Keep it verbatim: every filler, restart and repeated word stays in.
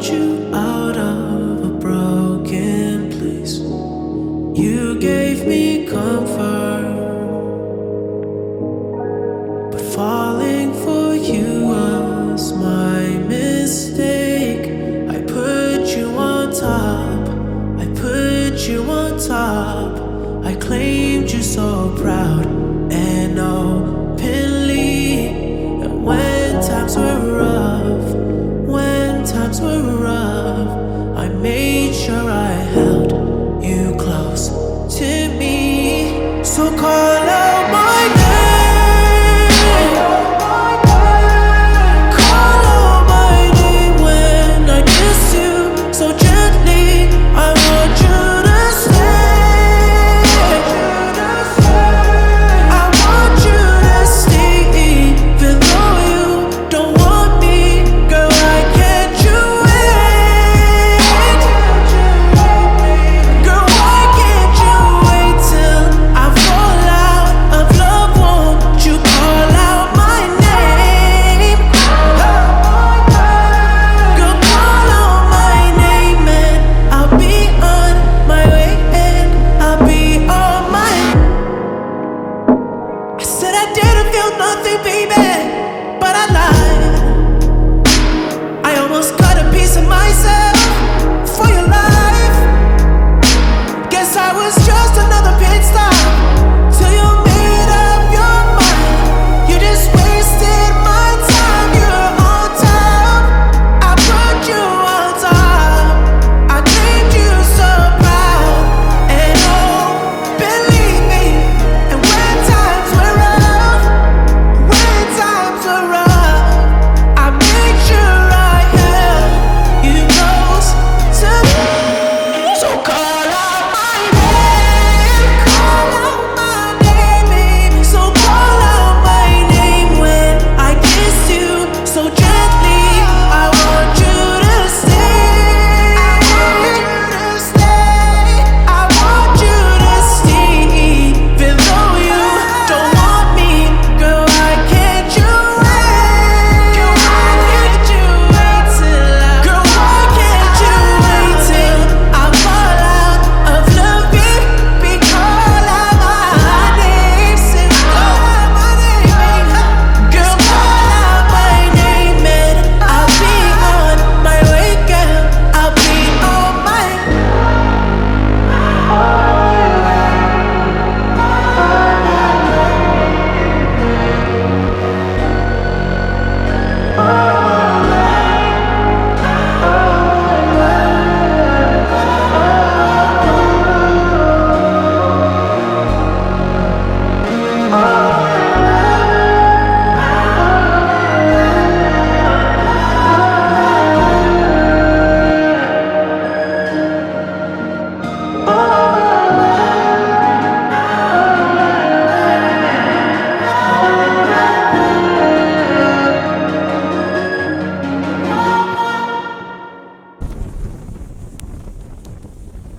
brought you out of a broken place. You gave me comfort, but falling for you was my mistake. I put you on top, I put you on top. I claimed you so proud and openly. And when times were rough, when times were rough,